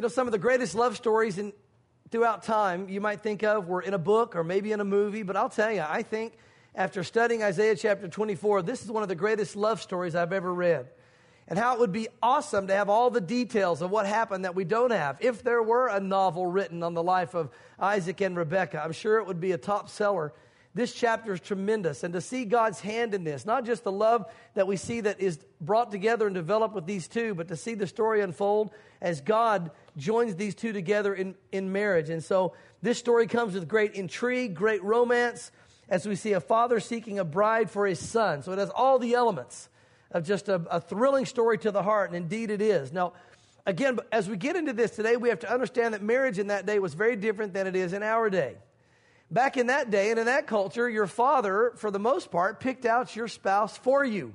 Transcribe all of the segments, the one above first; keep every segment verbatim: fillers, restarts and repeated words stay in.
You know, some of the greatest love stories in, throughout time you might think of were in a book or maybe in a movie. But I'll tell you, I think after studying Isaiah chapter twenty-four, this is one of the greatest love stories I've ever read. And how it would be awesome to have all the details of what happened that we don't have. If there were a novel written on the life of Isaac and Rebekah, I'm sure it would be a top seller. This chapter is tremendous. And to see God's hand in this, not just the love that we see that is brought together and developed with these two, but to see the story unfold as God joins these two together in, in marriage. And so this story comes with great intrigue, great romance, as we see a father seeking a bride for his son. So it has all the elements of just a, a thrilling story to the heart, and indeed it is. Now, again, as we get into this today, we have to understand that marriage in that day was very different than it is in our day. Back in that day and in that culture, your father, for the most part, picked out your spouse for you.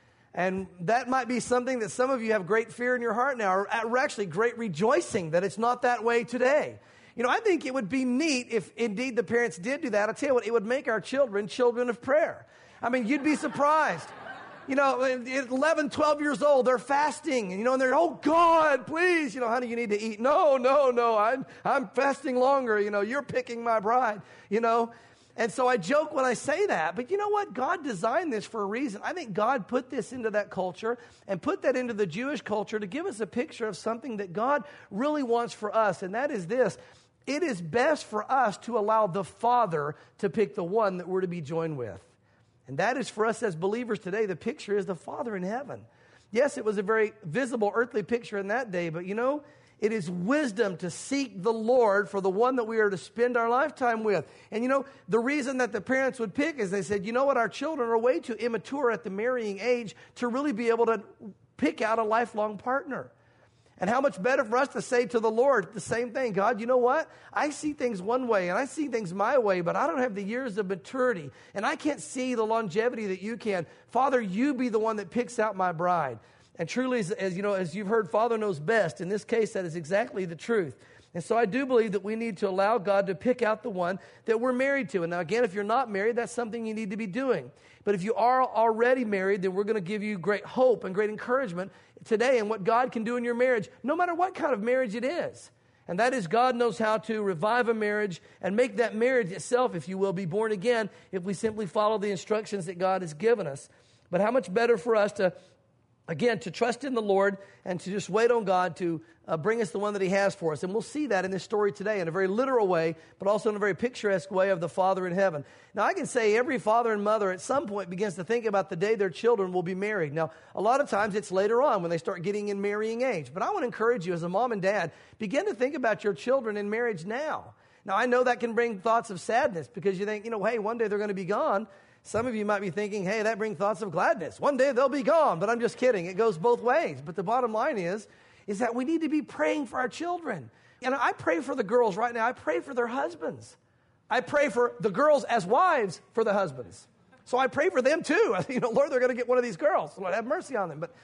And that might be something that some of you have great fear in your heart now, or actually great rejoicing that it's not that way today. You know, I think it would be neat if indeed the parents did do that. I'll tell you what, it would make our children children of prayer. I mean, you'd be surprised. You know, at eleven, twelve years old, they're fasting. And, you know, and they're, oh, God, please, you know, honey, you need to eat. No, no, no, I'm, I'm fasting longer. You know, you're picking my bride, you know. And so I joke when I say that. But you know what? God designed this for a reason. I think God put this into that culture and put that into the Jewish culture to give us a picture of something that God really wants for us. And that is this. It is best for us to allow the Father to pick the one that we're to be joined with. And that is for us as believers today, the picture is the Father in heaven. Yes, it was a very visible earthly picture in that day, but you know, it is wisdom to seek the Lord for the one that we are to spend our lifetime with. And you know, the reason that the parents would pick is they said, you know what, our children are way too immature at the marrying age to really be able to pick out a lifelong partner. And how much better for us to say to the Lord the same thing. God, you know what? I see things one way and I see things my way, but I don't have the years of maturity and I can't see the longevity that you can. Father, you be the one that picks out my bride. And truly, as, as you know, as you've heard, Father knows best. In this case, that is exactly the truth. And so I do believe that we need to allow God to pick out the one that we're married to. And now again, if you're not married, that's something you need to be doing. But if you are already married, then we're going to give you great hope and great encouragement today in what God can do in your marriage, no matter what kind of marriage it is. And that is, God knows how to revive a marriage and make that marriage itself, if you will, be born again if we simply follow the instructions that God has given us. But how much better for us to Again, to trust in the Lord and to just wait on God to uh, bring us the one that He has for us. And we'll see that in this story today in a very literal way, but also in a very picturesque way of the Father in heaven. Now, I can say every father and mother at some point begins to think about the day their children will be married. Now, a lot of times it's later on when they start getting in marrying age. But I want to encourage you as a mom and dad, begin to think about your children in marriage now. Now, I know that can bring thoughts of sadness because you think, you know, hey, one day they're going to be gone. Some of you might be thinking, hey, that brings thoughts of gladness. One day they'll be gone, but I'm just kidding. It goes both ways. But the bottom line is, is that we need to be praying for our children. And I pray for the girls right now. I pray for their husbands. I pray for the girls as wives for the husbands. So I pray for them too. You know, Lord, they're going to get one of these girls. Lord, have mercy on them. But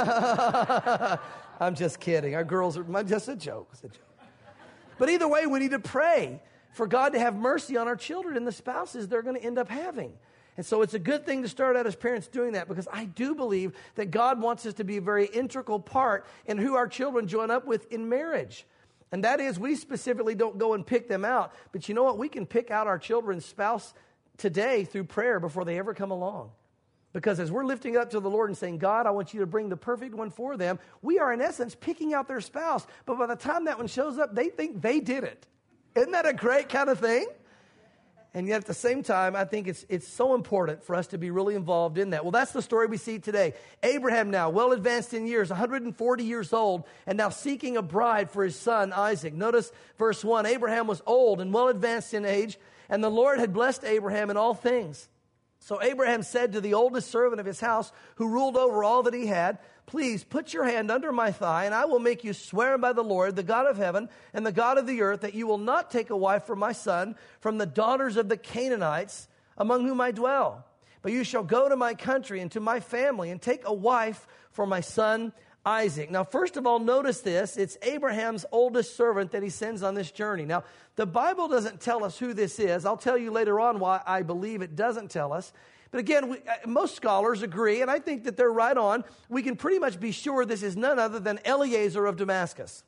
I'm just kidding. Our girls are just a joke. It's a joke. But either way, we need to pray for God to have mercy on our children and the spouses they're going to end up having. And so it's a good thing to start out as parents doing that, because I do believe that God wants us to be a very integral part in who our children join up with in marriage. And that is, we specifically don't go and pick them out. But you know what? We can pick out our children's spouse today through prayer before they ever come along. Because as we're lifting up to the Lord and saying, God, I want you to bring the perfect one for them, we are in essence picking out their spouse. But by the time that one shows up, they think they did it. Isn't that a great kind of thing? And yet at the same time, I think it's it's so important for us to be really involved in that. Well, that's the story we see today. Abraham now, well advanced in years, one hundred forty years old, and now seeking a bride for his son Isaac. Notice verse one, Abraham was old and well advanced in age, and the Lord had blessed Abraham in all things. So Abraham said to the oldest servant of his house, who ruled over all that he had, please put your hand under my thigh, and I will make you swear by the Lord, the God of heaven and the God of the earth, that you will not take a wife for my son from the daughters of the Canaanites among whom I dwell. But you shall go to my country and to my family and take a wife for my son Isaac. Now, first of all, notice this. It's Abraham's oldest servant that he sends on this journey. Now, the Bible doesn't tell us who this is. I'll tell you later on why I believe it doesn't tell us. But again, we, most scholars agree, and I think that they're right on. We can pretty much be sure this is none other than Eliezer of Damascus.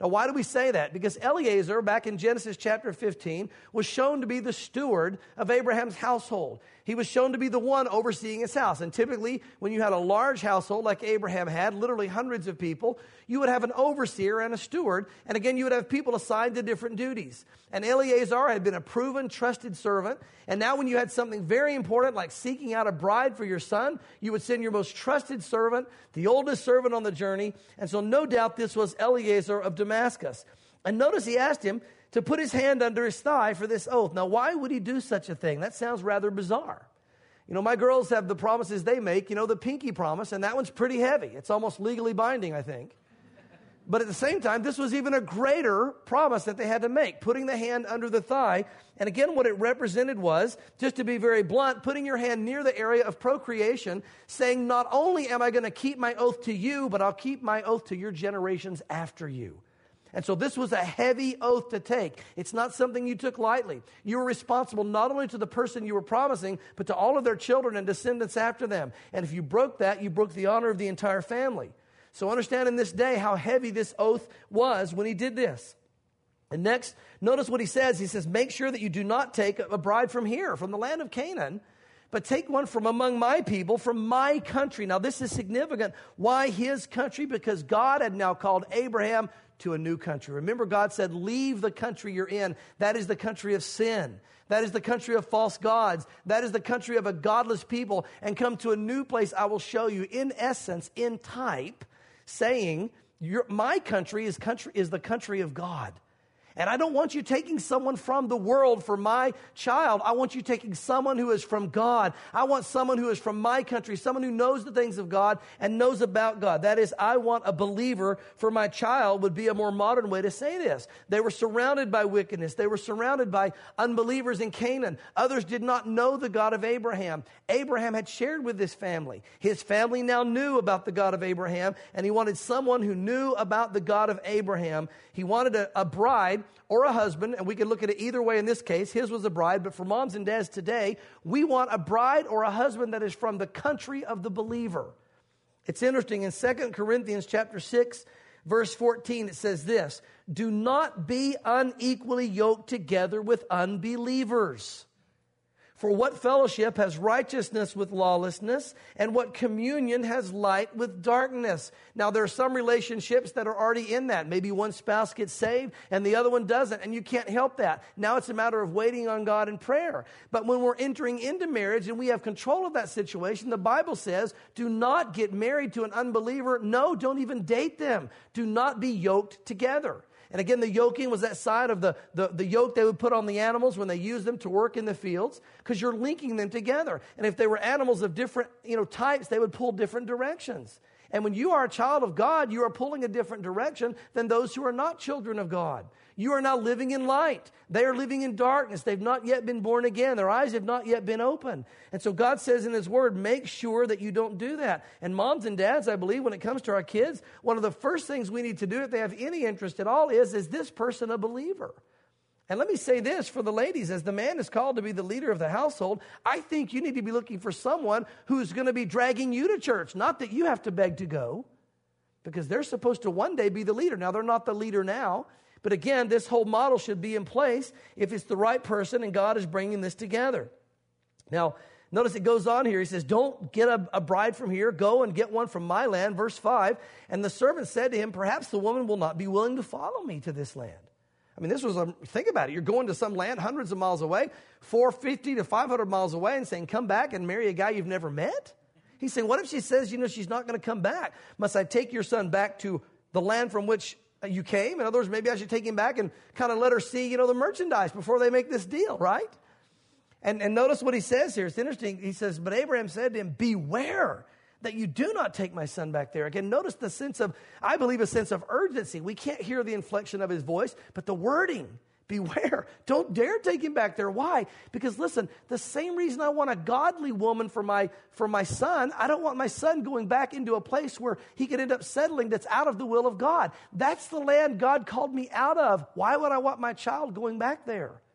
Now, why do we say that? Because Eliezer, back in Genesis chapter fifteen, was shown to be the steward of Abraham's household. He was shown to be the one overseeing his house. And typically, when you had a large household like Abraham had, literally hundreds of people, you would have an overseer and a steward. And again, you would have people assigned to different duties. And Eliezer had been a proven, trusted servant. And now when you had something very important like seeking out a bride for your son, you would send your most trusted servant, the oldest servant on the journey. And so no doubt this was Eliezer of Damascus. And notice he asked him to put his hand under his thigh for this oath. Now, why would he do such a thing? That sounds rather bizarre. You know, my girls have the promises they make, you know, the pinky promise, and that one's pretty heavy. It's almost legally binding, I think. But at the same time, this was even a greater promise that they had to make, putting the hand under the thigh. And again, what it represented was, just to be very blunt, putting your hand near the area of procreation, saying, not only am I going to keep my oath to you, but I'll keep my oath to your generations after you. And so this was a heavy oath to take. It's not something you took lightly. You were responsible not only to the person you were promising, but to all of their children and descendants after them. And if you broke that, you broke the honor of the entire family. So understand in this day how heavy this oath was when he did this. And next, notice what he says. He says, make sure that you do not take a bride from here, from the land of Canaan, but take one from among my people, from my country. Now, this is significant. Why his country? Because God had now called Abraham to a new country. Remember, God said, leave the country you're in. That is the country of sin. That is the country of false gods. That is the country of a godless people, and come to a new place I will show you. In essence, in type, saying, your, my country is country is the country of God. And I don't want you taking someone from the world for my child. I want you taking someone who is from God. I want someone who is from my country, someone who knows the things of God and knows about God. That is, I want a believer for my child would be a more modern way to say this. They were surrounded by wickedness. They were surrounded by unbelievers in Canaan. Others did not know the God of Abraham. Abraham had shared with his family. His family now knew about the God of Abraham, and he wanted someone who knew about the God of Abraham. He wanted a, a bride or a husband, and we can look at it either way in this case. His was a bride, but for moms and dads today, we want a bride or a husband that is from the country of the believer. It's interesting, in Second Corinthians chapter six, verse fourteen, it says this, do not be unequally yoked together with unbelievers. For what fellowship has righteousness with lawlessness, and what communion has light with darkness? Now, there are some relationships that are already in that. Maybe one spouse gets saved and the other one doesn't, and you can't help that. Now it's a matter of waiting on God in prayer. But when we're entering into marriage and we have control of that situation, the Bible says, do not get married to an unbeliever. No, don't even date them. Do not be yoked together. And again, the yoking was that side of the, the, the yoke they would put on the animals when they used them to work in the fields, because you're linking them together. And if they were animals of different, you know, types, they would pull different directions. And when you are a child of God, you are pulling a different direction than those who are not children of God. You are now living in light. They are living in darkness. They've not yet been born again. Their eyes have not yet been opened. And so God says in his word, make sure that you don't do that. And moms and dads, I believe, when it comes to our kids, one of the first things we need to do if they have any interest at all is, is this person a believer? And let me say this for the ladies, as the man is called to be the leader of the household, I think you need to be looking for someone who's going to be dragging you to church. Not that you have to beg to go, because they're supposed to one day be the leader. Now, they're not the leader now. But again, this whole model should be in place if it's the right person and God is bringing this together. Now, notice it goes on here. He says, don't get a, a bride from here. Go and get one from my land. Verse five, and the servant said to him, perhaps the woman will not be willing to follow me to this land. I mean, this was, a, think about it. You're going to some land hundreds of miles away, four hundred fifty to five hundred miles away, and saying, come back and marry a guy you've never met? He's saying, what if she says, you know, she's not going to come back? Must I take your son back to the land from which you came? In other words, maybe I should take him back and kind of let her see, you know, the merchandise before they make this deal, right? And, and notice what he says here. It's interesting. He says, but Abraham said to him, beware that you do not take my son back there. Again, notice the sense of, I believe, a sense of urgency. We can't hear the inflection of his voice, but the wording, beware. Don't dare take him back there. Why? Because listen, the same reason I want a godly woman for my, for my son, I don't want my son going back into a place where he could end up settling that's out of the will of God. That's the land God called me out of. Why would I want my child going back there?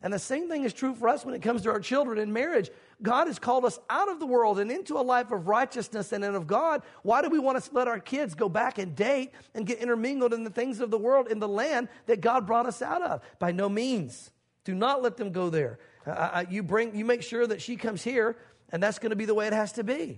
And the same thing is true for us when it comes to our children in marriage. God has called us out of the world and into a life of righteousness and of God. Why do we want to let our kids go back and date and get intermingled in the things of the world in the land that God brought us out of? By no means. Do not let them go there. Uh, you bring, you make sure that she comes here, and that's going to be the way it has to be.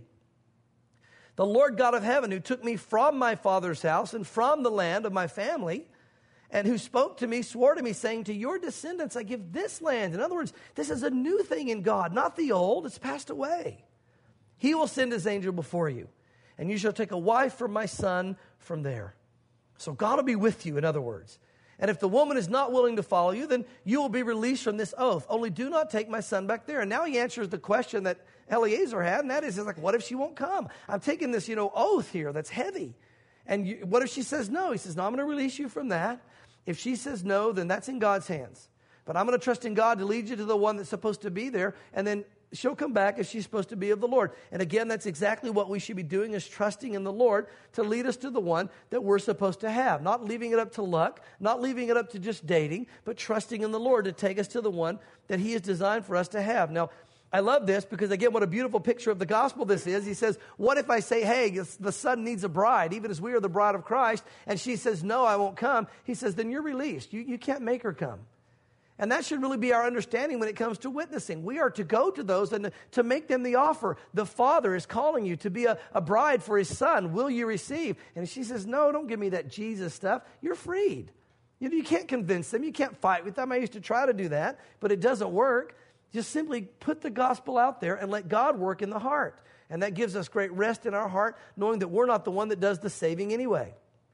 The Lord God of heaven, who took me from my father's house and from the land of my family, and who spoke to me, swore to me, saying, to your descendants I give this land. In other words, this is a new thing in God, not the old. It's passed away. He will send his angel before you, and you shall take a wife for my son from there. So God will be with you, in other words. And if the woman is not willing to follow you, then you will be released from this oath. Only do not take my son back there. And now he answers the question that Eliezer had, and that is, is like, what if she won't come? I'm taking this, you know, oath here that's heavy. And you, what if she says no? He says, no, I'm going to release you from that. If she says no, then that's in God's hands. But I'm going to trust in God to lead you to the one that's supposed to be there, and then she'll come back if she's supposed to be of the Lord. And again, that's exactly what we should be doing, is trusting in the Lord to lead us to the one that we're supposed to have. Not leaving it up to luck, not leaving it up to just dating, but trusting in the Lord to take us to the one that he has designed for us to have. Now, I love this because, again, what a beautiful picture of the gospel this is. He says, what if I say, hey, the son needs a bride, even as we are the bride of Christ, and she says, no, I won't come. He says, then you're released. You, you can't make her come. And that should really be our understanding when it comes to witnessing. We are to go to those and to make them the offer. The father is calling you to be a, a bride for his son. Will you receive? And she says, no, don't give me that Jesus stuff. You're freed. You know, you can't convince them. You can't fight with them. I used to try to do that, but it doesn't work. Just simply put the gospel out there and let God work in the heart. And that gives us great rest in our heart, knowing that we're not the one that does the saving anyway.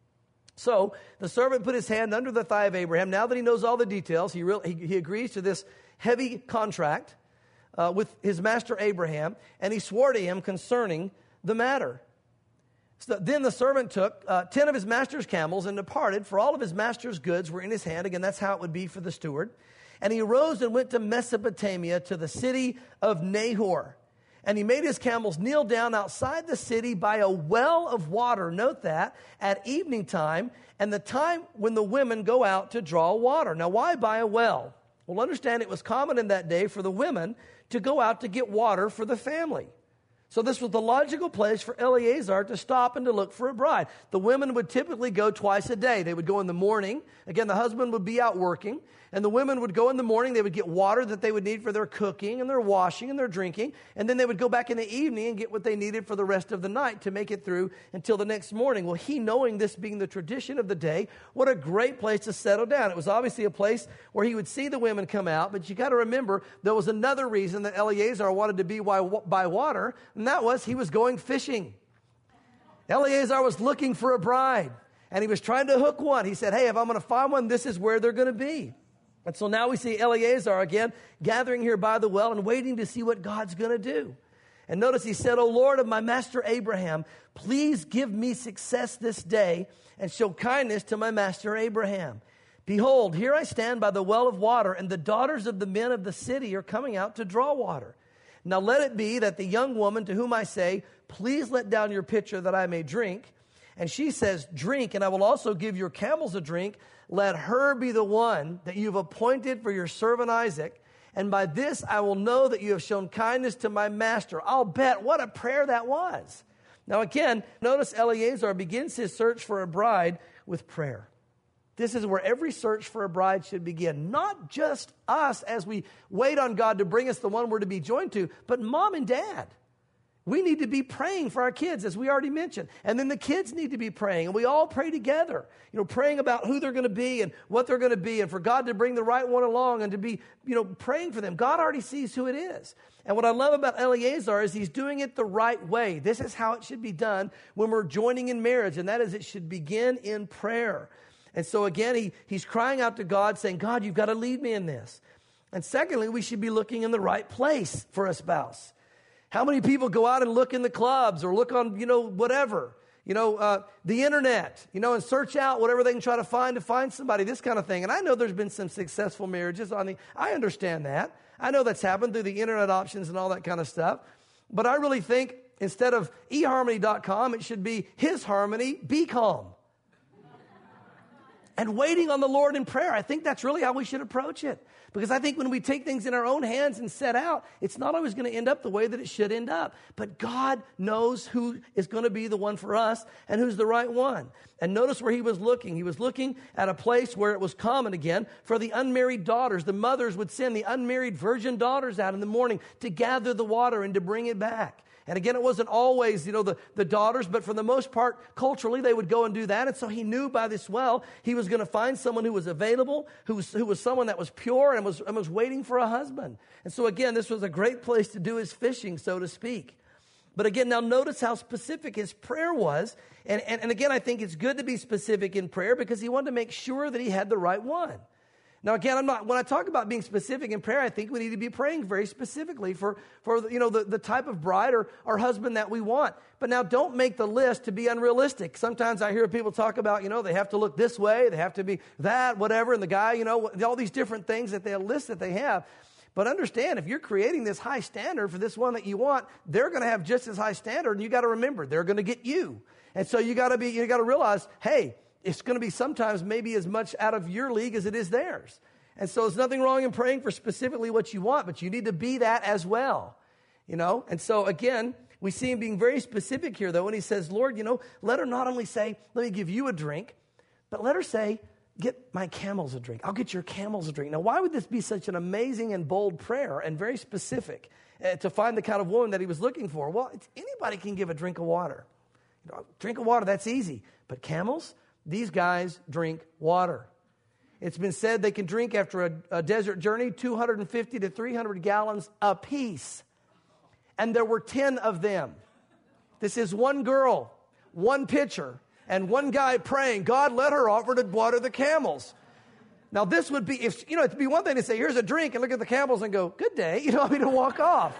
So the servant put his hand under the thigh of Abraham. Now that he knows all the details, he, really, he, he agrees to this heavy contract uh, with his master Abraham, and he swore to him concerning the matter. So then the servant took uh, ten of his master's camels and departed, for all of his master's goods were in his hand. Again, that's how it would be for the steward. And he arose and went to Mesopotamia, to the city of Nahor. And he made his camels kneel down outside the city by a well of water. Note that, at evening time, and the time when the women go out to draw water. Now, why by a well? Well, understand it was common in that day for the women to go out to get water for the family. So this was the logical place for Eliezer to stop and to look for a bride. The women would typically go twice a day. They would go in the morning. Again, the husband would be out working. And the women would go in the morning. They would get water that they would need for their cooking and their washing and their drinking. And then they would go back in the evening and get what they needed for the rest of the night to make it through until the next morning. Well, he, knowing this being the tradition of the day, what a great place to settle down. It was obviously a place where he would see the women come out. But you got to remember, there was another reason that Eliezer wanted to be by water, and that was he was going fishing. Eliezer was looking for a bride, and he was trying to hook one. He said, hey, if I'm going to find one, this is where they're going to be. And so now we see Eliezer again gathering here by the well and waiting to see what God's going to do. And notice he said, O Lord of my master Abraham, please give me success this day and show kindness to my master Abraham. Behold, here I stand by the well of water, and the daughters of the men of the city are coming out to draw water. Now let it be that the young woman to whom I say, please let down your pitcher that I may drink, and she says, drink, and I will also give your camels a drink, let her be the one that you've appointed for your servant Isaac, and by this I will know that you have shown kindness to my master. I'll bet what a prayer that was. Now again, notice Eliezer begins his search for a bride with prayer. This is where every search for a bride should begin. Not just us as we wait on God to bring us the one we're to be joined to, but mom and dad. We need to be praying for our kids, as we already mentioned. And then the kids need to be praying, and we all pray together, you know, praying about who they're going to be and what they're going to be, and for God to bring the right one along and to be, you know, praying for them. God already sees who it is. And what I love about Eliezer is he's doing it the right way. This is how it should be done when we're joining in marriage, and that is it should begin in prayer. And so again, he, he's crying out to God, saying, God, you've got to lead me in this. And secondly, we should be looking in the right place for a spouse. How many people go out and look in the clubs or look on, you know, whatever, you know, uh, the internet, you know, and search out whatever they can try to find to find somebody, this kind of thing. And I know there's been some successful marriages on the, I understand that. I know that's happened through the internet options and all that kind of stuff. But I really think instead of e harmony dot com, it should be His Harmony, Be Calm. and waiting on the Lord in prayer. I think that's really how we should approach it. Because I think when we take things in our own hands and set out, it's not always going to end up the way that it should end up. But God knows who is going to be the one for us and who's the right one. And notice where he was looking. He was looking at a place where it was common again for the unmarried daughters. The mothers would send the unmarried virgin daughters out in the morning to gather the water and to bring it back. And again, it wasn't always, you know, the, the daughters, but for the most part, culturally, they would go and do that. And so he knew by this well, he was going to find someone who was available, who was, who was someone that was pure and was, and was waiting for a husband. And so again, this was a great place to do his fishing, so to speak. But again, now notice how specific his prayer was. And, and, and again, I think it's good to be specific in prayer because he wanted to make sure that he had the right one. Now, again, I'm not, when I talk about being specific in prayer, I think we need to be praying very specifically for, for you know, the, the type of bride or, or husband that we want. But now don't make the list to be unrealistic. Sometimes I hear people talk about, you know, they have to look this way, they have to be that, whatever, and the guy, you know, all these different things that they list that they have. But understand, if you're creating this high standard for this one that you want, they're going to have just as high standard, and you got to remember, they're going to get you. And so you got to be, you got to realize, hey, it's going to be sometimes maybe as much out of your league as it is theirs. And so there's nothing wrong in praying for specifically what you want, but you need to be that as well, you know? And so again, we see him being very specific here though, when he says, Lord, you know, let her not only say, let me give you a drink, but let her say, get my camels a drink. I'll get your camels a drink. Now, why would this be such an amazing and bold prayer and very specific uh, to find the kind of woman that he was looking for? Well, it's, anybody can give a drink of water. You know, drink of water, that's easy. But camels? These guys drink water. It's been said they can drink after a, a desert journey two hundred fifty to three hundred gallons apiece. And there were ten of them. This is one girl, one pitcher, and one guy praying, God, let her offer to water the camels. Now this would be, if you know, it'd be one thing to say, here's a drink, and look at the camels and go, good day, you know, I mean, to walk off.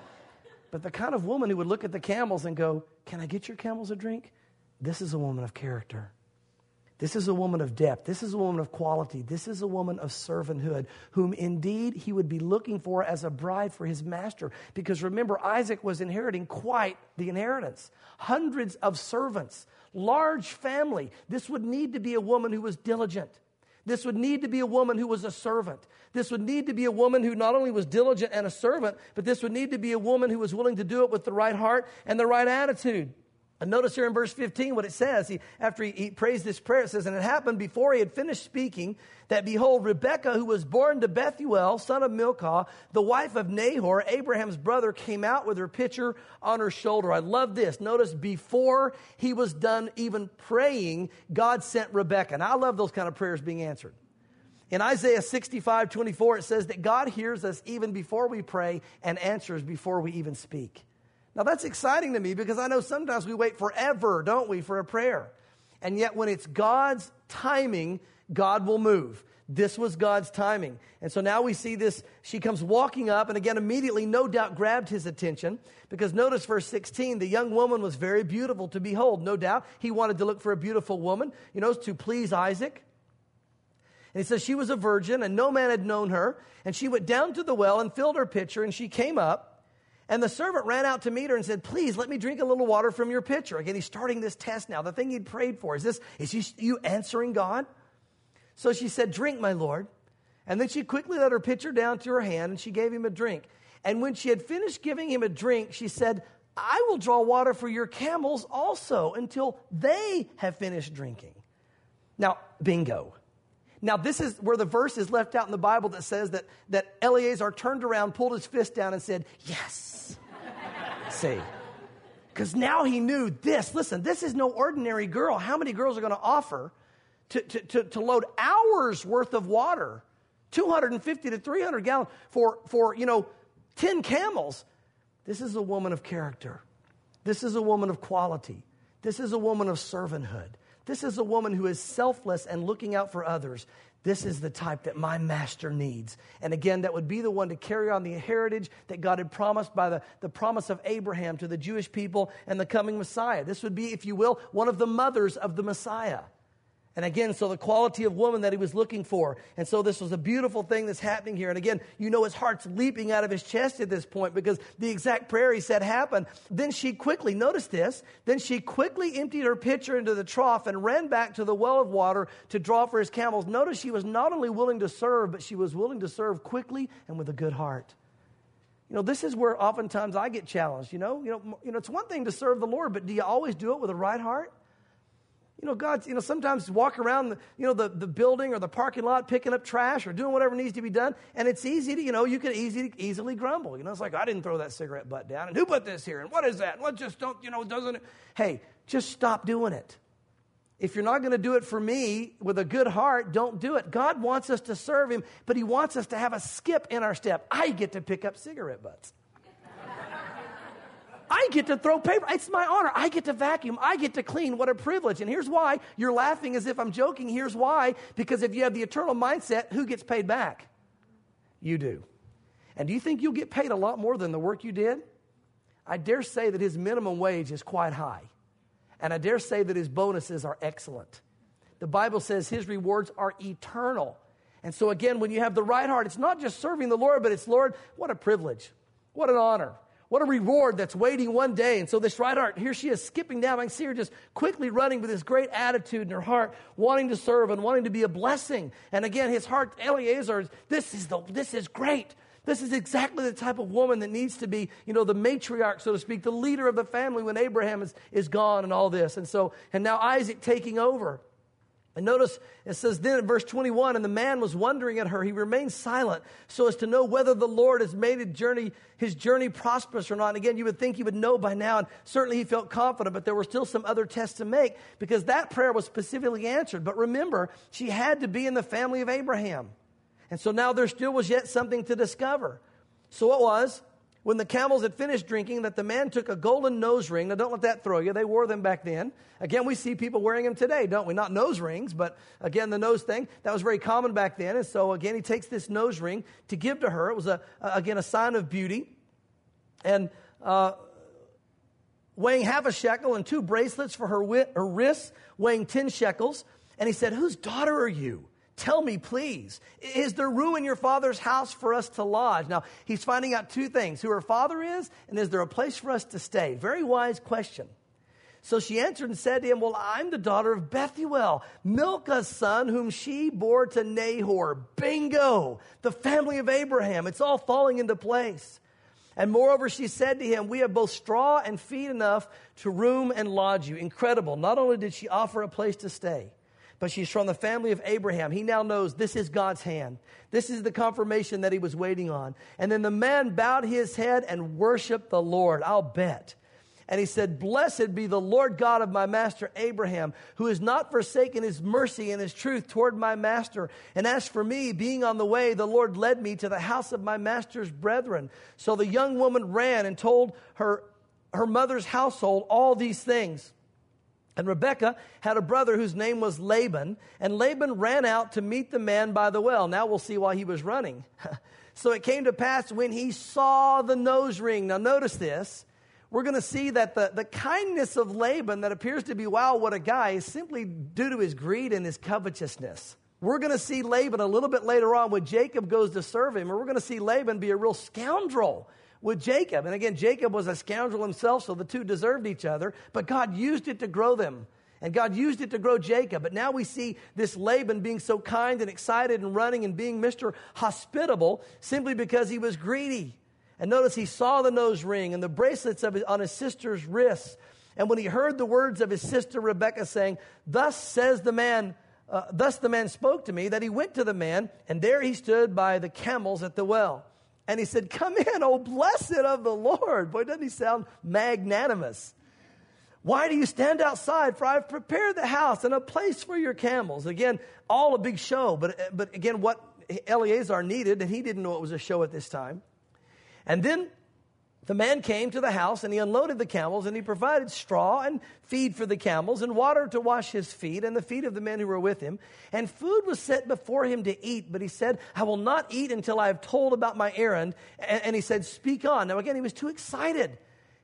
But the kind of woman who would look at the camels and go, can I get your camels a drink? This is a woman of character. This is a woman of depth. This is a woman of quality. This is a woman of servanthood, whom indeed he would be looking for as a bride for his master. Because remember, Isaac was inheriting quite the inheritance. Hundreds of servants, large family. This would need to be a woman who was diligent. This would need to be a woman who was a servant. This would need to be a woman who not only was diligent and a servant, but this would need to be a woman who was willing to do it with the right heart and the right attitude. And notice here in verse fifteen what it says. He, after he, he prays this prayer, it says, and it happened before he had finished speaking that, behold, Rebekah, who was born to Bethuel, son of Milcah, the wife of Nahor, Abraham's brother, came out with her pitcher on her shoulder. I love this. Notice before he was done even praying, God sent Rebekah. And I love those kind of prayers being answered. In Isaiah sixty-five twenty-four, it says that God hears us even before we pray and answers before we even speak. Now, that's exciting to me because I know sometimes we wait forever, don't we, for a prayer. And yet when it's God's timing, God will move. This was God's timing. And so now we see this. She comes walking up and again immediately no doubt grabbed his attention because notice verse sixteen, the young woman was very beautiful to behold. No doubt he wanted to look for a beautiful woman, you know, to please Isaac. And he says she was a virgin and no man had known her. And she went down to the well and filled her pitcher and she came up. And the servant ran out to meet her and said, please let me drink a little water from your pitcher. Again, he's starting this test now. The thing he'd prayed for. Is this, is he, you answering God? So she said, drink, my Lord. And then she quickly let her pitcher down to her hand and she gave him a drink. And when she had finished giving him a drink, she said, I will draw water for your camels also until they have finished drinking. Now, bingo. Now, this is where the verse is left out in the Bible that says that, that Eleazar turned around, pulled his fist down, and said, yes. See? Because now he knew this. Listen, this is no ordinary girl. How many girls are going to offer to, to, to, to load hours worth of water, two hundred fifty to three hundred gallons, for, for, you know, ten camels? This is a woman of character. This is a woman of quality. This is a woman of servanthood. This is a woman who is selfless and looking out for others. This is the type that my master needs. And again, that would be the one to carry on the heritage that God had promised by the, the promise of Abraham to the Jewish people and the coming Messiah. This would be, if you will, one of the mothers of the Messiah. And again, so the quality of woman that he was looking for. And so this was a beautiful thing that's happening here. And again, you know his heart's leaping out of his chest at this point because the exact prayer he said happened. Then she quickly, notice this, then she quickly emptied her pitcher into the trough and ran back to the well of water to draw for his camels. Notice she was not only willing to serve, but she was willing to serve quickly and with a good heart. You know, this is where oftentimes I get challenged, you know. You know, you know, it's one thing to serve the Lord, but do you always do it with a right heart? You know, God, you know, sometimes walk around, the, you know, the, the building or the parking lot picking up trash or doing whatever needs to be done, and it's easy to, you know, you can easy, easily grumble. You know, it's like, I didn't throw that cigarette butt down, and who put this here, and what is that? And what just don't, you know, doesn't it? Hey, just stop doing it. If you're not going to do it for me with a good heart, don't do it. God wants us to serve him, but he wants us to have a skip in our step. I get to pick up cigarette butts. I get to throw paper. It's my honor. I get to vacuum. I get to clean. What a privilege. And here's why. You're laughing as if I'm joking. Here's why. Because if you have the eternal mindset, who gets paid back? You do. And do you think you'll get paid a lot more than the work you did? I dare say that his minimum wage is quite high. And I dare say that his bonuses are excellent. The Bible says his rewards are eternal. And so again, when you have the right heart, it's not just serving the Lord, but it's, Lord, what a privilege. What an honor. What a reward that's waiting one day. And so this right heart, here she is skipping down. I can see her just quickly running with this great attitude in her heart, wanting to serve and wanting to be a blessing. And again, his heart, Eliezer, this is the, this is great. This is exactly the type of woman that needs to be, you know, the matriarch, so to speak, the leader of the family when Abraham is, is gone and all this. And so, and now Isaac taking over. And notice it says then in verse twenty-one, and the man was wondering at her. He remained silent so as to know whether the Lord has made his journey, his journey prosperous or not. And again, you would think he would know by now. And certainly he felt confident, but there were still some other tests to make because that prayer was specifically answered. But remember, she had to be in the family of Abraham. And so now there still was yet something to discover. So it was, when the camels had finished drinking, that the man took a golden nose ring. Now, don't let that throw you. They wore them back then. Again, we see people wearing them today, don't we? Not nose rings, but again, the nose thing. That was very common back then. And so, again, he takes this nose ring to give to her. It was, a, a again, a sign of beauty. And uh, weighing half a shekel and two bracelets for her, wi- her wrists, weighing ten shekels. And he said, whose daughter are you? Tell me, please, is there room in your father's house for us to lodge? Now, he's finding out two things, who her father is, and is there a place for us to stay? Very wise question. So she answered and said to him, well, I'm the daughter of Bethuel, Milcah's son, whom she bore to Nahor. Bingo! The family of Abraham. It's all falling into place. And moreover, she said to him, we have both straw and feed enough to room and lodge you. Incredible. Not only did she offer a place to stay, but she's from the family of Abraham. He now knows this is God's hand. This is the confirmation that he was waiting on. And then the man bowed his head and worshiped the Lord, I'll bet. And he said, blessed be the Lord God of my master Abraham, who has not forsaken his mercy and his truth toward my master. And as for me, being on the way, the Lord led me to the house of my master's brethren. So the young woman ran and told her, her mother's household all these things. And Rebekah had a brother whose name was Laban, and Laban ran out to meet the man by the well. Now we'll see why he was running. So it came to pass when he saw the nose ring. Now notice this. We're going to see that the, the kindness of Laban that appears to be, wow, what a guy, is simply due to his greed and his covetousness. We're going to see Laban a little bit later on when Jacob goes to serve him, and we're going to see Laban be a real scoundrel with Jacob. And again, Jacob was a scoundrel himself, so the two deserved each other. But God used it to grow them. And God used it to grow Jacob. But now we see this Laban being so kind and excited and running and being Mister Hospitable simply because he was greedy. And notice he saw the nose ring and the bracelets of his, on his sister's wrists. And when he heard the words of his sister Rebekah saying, thus says the man, uh, thus the man spoke to me, that he went to the man, and there he stood by the camels at the well. And he said, come in, O blessed of the Lord. Boy, doesn't he sound magnanimous? Why do you stand outside? For I've prepared the house and a place for your camels. Again, all a big show. But, but again, what Eliezer needed, and he didn't know it was a show at this time. And then the man came to the house, and he unloaded the camels, and he provided straw and feed for the camels, and water to wash his feet and the feet of the men who were with him. And food was set before him to eat, but he said, I will not eat until I have told about my errand. And, and he said, speak on. Now again, he was too excited.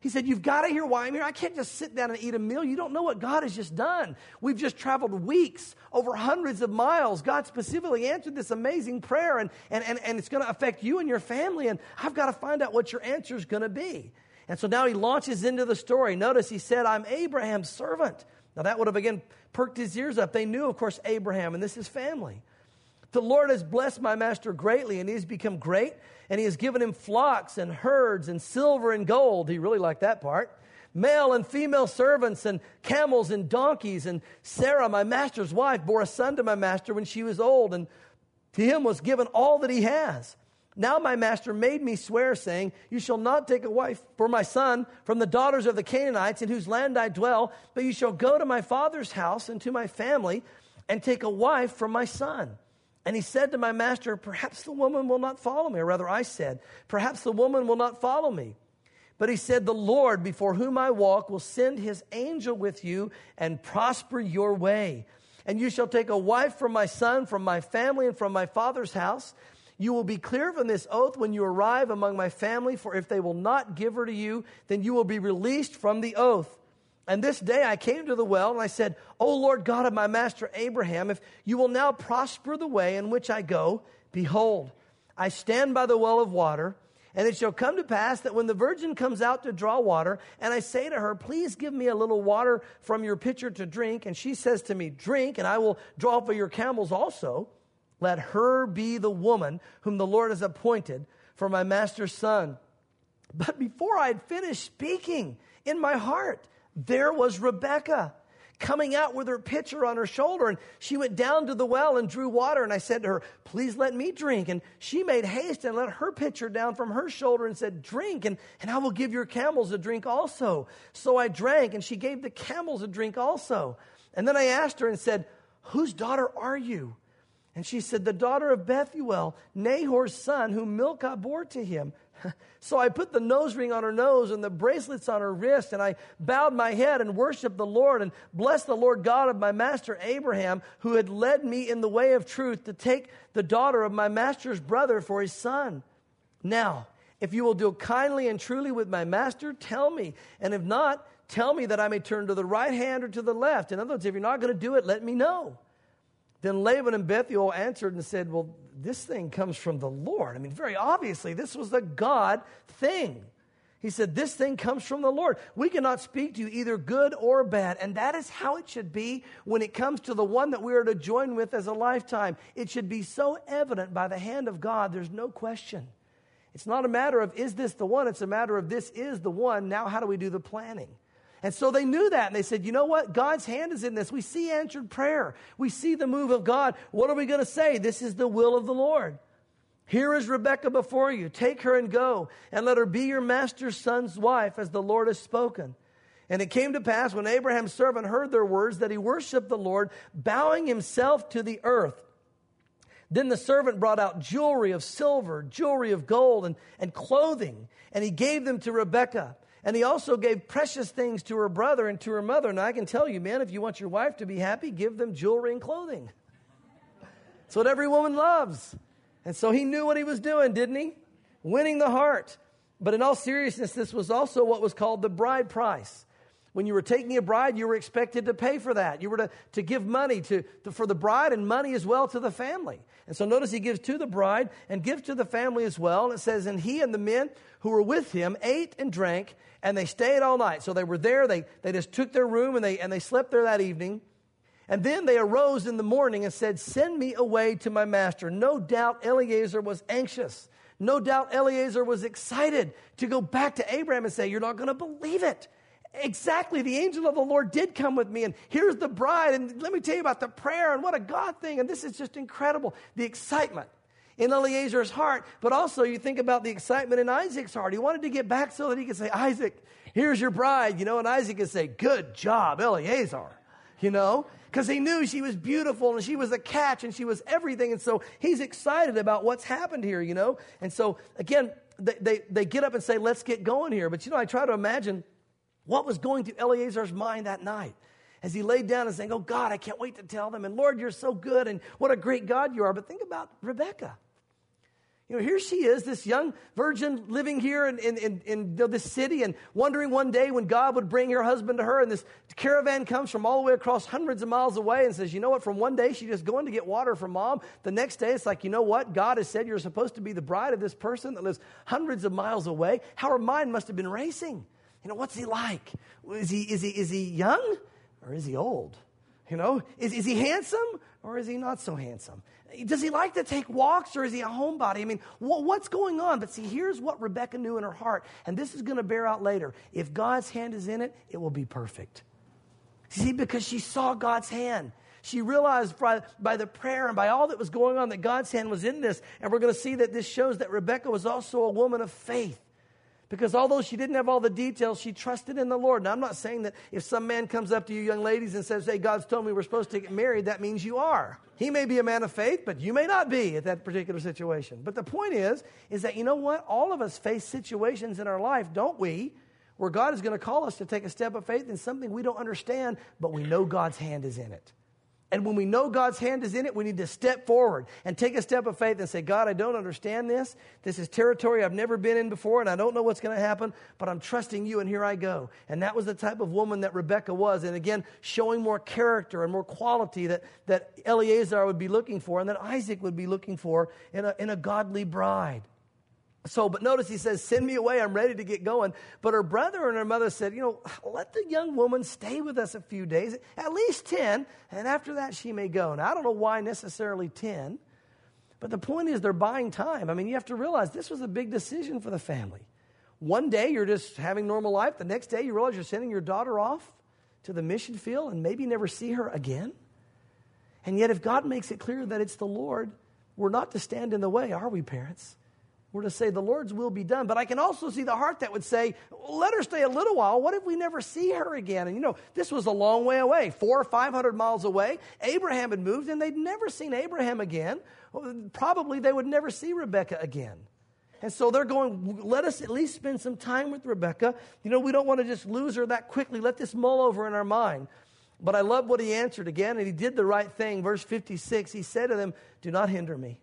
He said, you've got to hear why I'm here. I can't just sit down and eat a meal. You don't know what God has just done. We've just traveled weeks, over hundreds of miles. God specifically answered this amazing prayer, and, and, and, and it's going to affect you and your family, and I've got to find out what your answer is going to be. And so now he launches into the story. Notice he said, I'm Abraham's servant. Now that would have, again, perked his ears up. They knew, of course, Abraham, and this is family. The Lord has blessed my master greatly, and he has become great, and he has given him flocks and herds and silver and gold. He really liked that part. Male and female servants and camels and donkeys. And Sarah, my master's wife, bore a son to my master when she was old, and to him was given all that he has. Now my master made me swear, saying, you shall not take a wife for my son from the daughters of the Canaanites in whose land I dwell, but you shall go to my father's house and to my family and take a wife from my son. And he said to my master, perhaps the woman will not follow me. Or rather, I said, perhaps the woman will not follow me. But he said, the Lord before whom I walk will send his angel with you and prosper your way. And you shall take a wife from my son, from my family, and from my father's house. You will be clear from this oath when you arrive among my family, for if they will not give her to you, then you will be released from the oath. And this day I came to the well, and I said, O Lord God of my master Abraham, if you will now prosper the way in which I go, behold, I stand by the well of water, and it shall come to pass that when the virgin comes out to draw water, and I say to her, please give me a little water from your pitcher to drink, and she says to me, drink, and I will draw for your camels also, let her be the woman whom the Lord has appointed for my master's son. But before I had finished speaking in my heart, there was Rebekah coming out with her pitcher on her shoulder, and she went down to the well and drew water. And I said to her, please let me drink. And she made haste and let her pitcher down from her shoulder and said, drink, and, and I will give your camels a drink also. So I drank, and she gave the camels a drink also. And then I asked her and said, whose daughter are you? And she said, the daughter of Bethuel, Nahor's son, whom Milcah bore to him. So I put the nose ring on her nose and the bracelets on her wrist, and I bowed my head and worshiped the Lord and blessed the Lord God of my master Abraham, who had led me in the way of truth to take the daughter of my master's brother for his son. Now, if you will deal kindly and truly with my master, tell me. And if not, tell me that I may turn to the right hand or to the left. In other words, if you're not going to do it, let me know. Then Laban and Bethuel answered and said, well, this thing comes from the Lord. I mean, very obviously, this was a God thing. He said, this thing comes from the Lord. We cannot speak to you either good or bad. And that is how it should be when it comes to the one that we are to join with as a lifetime. It should be so evident by the hand of God, there's no question. It's not a matter of, is this the one? It's a matter of, this is the one. Now, how do we do the planning? And so they knew that, and they said, you know what? God's hand is in this. We see answered prayer. We see the move of God. What are we going to say? This is the will of the Lord. Here is Rebekah before you. Take her and go, and let her be your master's son's wife, as the Lord has spoken. And it came to pass, when Abraham's servant heard their words, that he worshiped the Lord, bowing himself to the earth. Then the servant brought out jewelry of silver, jewelry of gold, and, and clothing, and he gave them to Rebekah. And he also gave precious things to her brother and to her mother. And I can tell you, man, if you want your wife to be happy, give them jewelry and clothing. It's what every woman loves. And so he knew what he was doing, didn't he? Winning the heart. But in all seriousness, this was also what was called the bride price. When you were taking a bride, you were expected to pay for that. You were to, to give money to, to, for the bride, and money as well to the family. And so notice he gives to the bride and gives to the family as well. And it says, and he and the men who were with him ate and drank, and they stayed all night. So they were there. They, they just took their room, and they, and they slept there that evening. And then they arose in the morning and said, send me away to my master. No doubt Eliezer was anxious. No doubt Eliezer was excited to go back to Abraham and say, you're not going to believe it. Exactly, the angel of the Lord did come with me, and here's the bride, and let me tell you about the prayer, and what a God thing, and this is just incredible. The excitement in Eliezer's heart, but also you think about the excitement in Isaac's heart. He wanted to get back so that he could say, Isaac, here's your bride, you know, and Isaac could say, good job, Eliezer, you know, because he knew she was beautiful, and she was a catch, and she was everything, and so he's excited about what's happened here, you know, and so, again, they, they, they get up and say, let's get going here, but, you know, I try to imagine what was going through Eliezer's mind that night as he laid down and saying, oh, God, I can't wait to tell them. And, Lord, you're so good, and what a great God you are. But think about Rebekah. You know, here she is, this young virgin living here in, in, in, in this city and wondering one day when God would bring her husband to her. And this caravan comes from all the way across hundreds of miles away and says, you know what, from one day she's just going to get water from mom. The next day it's like, you know what, God has said you're supposed to be the bride of this person that lives hundreds of miles away. How her mind must have been racing. You know, what's he like? Is he, is he, is he young or is he old? You know, is, is he handsome or is he not so handsome? Does he like to take walks or is he a homebody? I mean, wh- what's going on? But see, here's what Rebekah knew in her heart, and this is going to bear out later. If God's hand is in it, it will be perfect. See, because she saw God's hand. She realized by, by the prayer and by all that was going on that God's hand was in this, and we're going to see that this shows that Rebekah was also a woman of faith. Because although she didn't have all the details, she trusted in the Lord. Now, I'm not saying that if some man comes up to you young ladies and says, hey, God's told me we're supposed to get married, that means you are. He may be a man of faith, but you may not be at that particular situation. But the point is, is that, you know what? All of us face situations in our life, don't we, where God is going to call us to take a step of faith in something we don't understand, but we know God's hand is in it. And when we know God's hand is in it, we need to step forward and take a step of faith and say, God, I don't understand this. This is territory I've never been in before, and I don't know what's going to happen, but I'm trusting you, and here I go. And that was the type of woman that Rebekah was. And again, showing more character and more quality that, that Eliezer would be looking for and that Isaac would be looking for in a, in a godly bride. So, but notice he says, send me away, I'm ready to get going. But her brother and her mother said, you know, let the young woman stay with us a few days, at least ten, and after that she may go. Now, I don't know why necessarily ten, but the point is they're buying time. I mean, you have to realize this was a big decision for the family. One day you're just having normal life. The next day you realize you're sending your daughter off to the mission field and maybe never see her again. And yet if God makes it clear that it's the Lord, we're not to stand in the way, are we, parents? We're to say the Lord's will be done. But I can also see the heart that would say, let her stay a little while. What if we never see her again? And you know, this was a long way away, four or five hundred miles away. Abraham had moved and they'd never seen Abraham again. Probably they would never see Rebekah again. And so they're going, let us at least spend some time with Rebekah. You know, we don't want to just lose her that quickly. Let this mull over in our mind. But I love what he answered again, and he did the right thing. Verse fifty-six, he said to them, do not hinder me.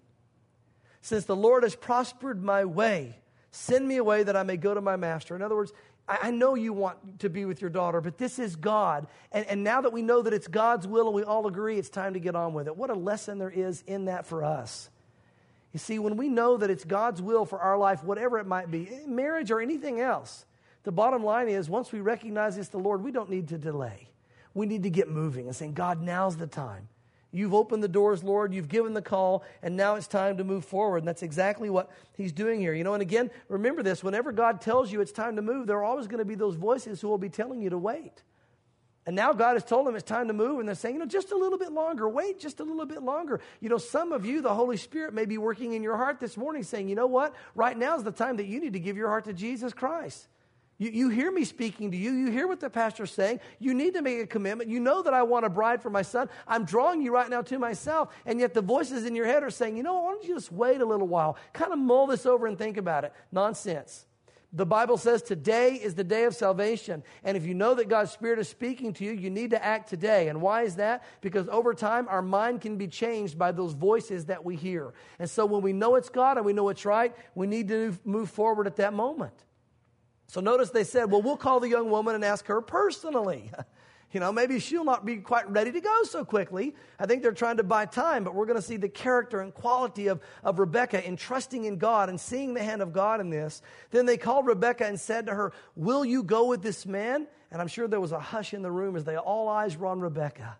Since the Lord has prospered my way, send me away that I may go to my master. In other words, I, I know you want to be with your daughter, but this is God. And, and now that we know that it's God's will and we all agree, it's time to get on with it. What a lesson there is in that for us. You see, when we know that it's God's will for our life, whatever it might be, marriage or anything else, the bottom line is once we recognize it's the Lord, we don't need to delay. We need to get moving and saying, God, now's the time. You've opened the doors, Lord. You've given the call, and now it's time to move forward. And that's exactly what he's doing here. You know, and again, remember this. Whenever God tells you it's time to move, there are always going to be those voices who will be telling you to wait. And now God has told them it's time to move, and they're saying, you know, just a little bit longer. Wait just a little bit longer. You know, some of you, the Holy Spirit may be working in your heart this morning saying, you know what? Right now is the time that you need to give your heart to Jesus Christ. You, you hear me speaking to you. You hear what the pastor's saying. You need to make a commitment. You know that I want a bride for my son. I'm drawing you right now to myself. And yet the voices in your head are saying, you know, why don't you just wait a little while? Kind of mull this over and think about it. Nonsense. The Bible says today is the day of salvation. And if you know that God's Spirit is speaking to you, you need to act today. And why is that? Because over time, our mind can be changed by those voices that we hear. And so when we know it's God and we know it's right, we need to move forward at that moment. So notice they said, well, we'll call the young woman and ask her personally. You know, maybe she'll not be quite ready to go so quickly. I think they're trying to buy time, but we're going to see the character and quality of, of Rebekah in trusting in God and seeing the hand of God in this. Then they called Rebekah and said to her, will you go with this man? And I'm sure there was a hush in the room as they all eyes were on Rebekah.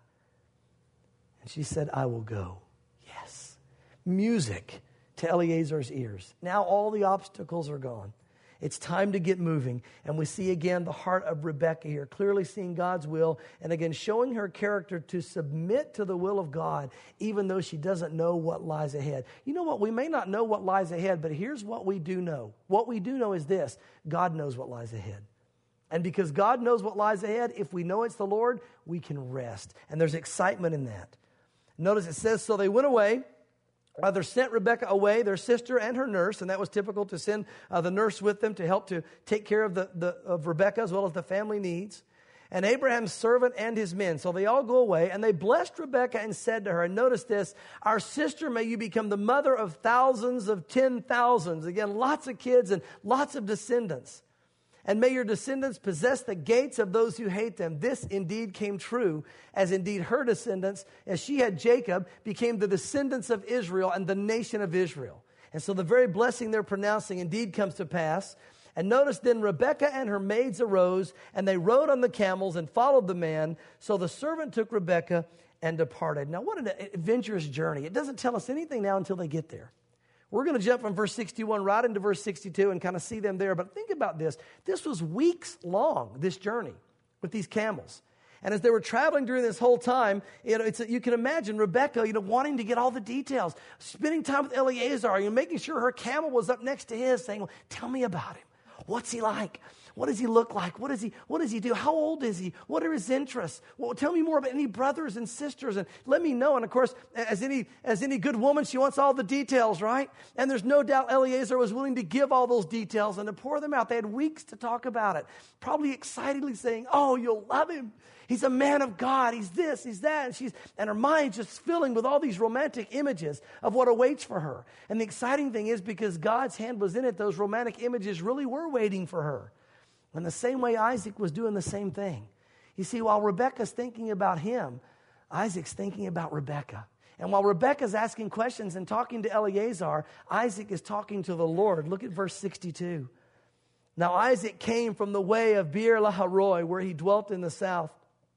And she said, I will go. Yes. Music to Eliezer's ears. Now all the obstacles are gone. It's time to get moving. And we see again the heart of Rebekah here, clearly seeing God's will, and again showing her character to submit to the will of God, even though she doesn't know what lies ahead. You know what? We may not know what lies ahead, but here's what we do know. What we do know is this: God knows what lies ahead. And because God knows what lies ahead, if we know it's the Lord, we can rest. And there's excitement in that. Notice it says, so they went away. Rather sent Rebekah away, their sister and her nurse, and that was typical to send uh, the nurse with them to help to take care of, the, the, of Rebekah as well as the family needs. and Abraham's servant and his men. So they all go away, and they blessed Rebekah and said to her, and notice this, our sister, may you become the mother of thousands of ten thousands. Again, lots of kids and lots of descendants. And may your descendants possess the gates of those who hate them. This indeed came true, as indeed her descendants, as she had Jacob, became the descendants of Israel and the nation of Israel. And so the very blessing they're pronouncing indeed comes to pass. And notice then Rebekah and her maids arose, and they rode on the camels and followed the man. So the servant took Rebekah and departed. Now, what an adventurous journey. It doesn't tell us anything now until they get there. We're going to jump from verse sixty-one right into verse sixty-two and kind of see them there. But think about this. This was weeks long, this journey with these camels. And as they were traveling during this whole time, you know, it's a, you can imagine Rebekah, you know, wanting to get all the details, spending time with Eleazar, you know, making sure her camel was up next to his, saying, well, tell me about him. What's he like? What does he look like? What does he, what does he do? How old is he? What are his interests? Well, tell me more about any brothers and sisters and let me know. And of course, as any, as any good woman, she wants all the details, right? And there's no doubt Eleazar was willing to give all those details and to pour them out. They had weeks to talk about it, probably excitedly saying, oh, you'll love him. He's a man of God. He's this, he's that. And she's, and her mind's just filling with all these romantic images of what awaits for her. And the exciting thing is because God's hand was in it, those romantic images really were waiting for her. And the same way Isaac was doing the same thing. You see, while Rebekah's thinking about him, Isaac's thinking about Rebekah. And while Rebekah's asking questions and talking to Eleazar, Isaac is talking to the Lord. Look at verse sixty-two. Now Isaac came from the way of Beer-lahai-roi, where he dwelt in the south.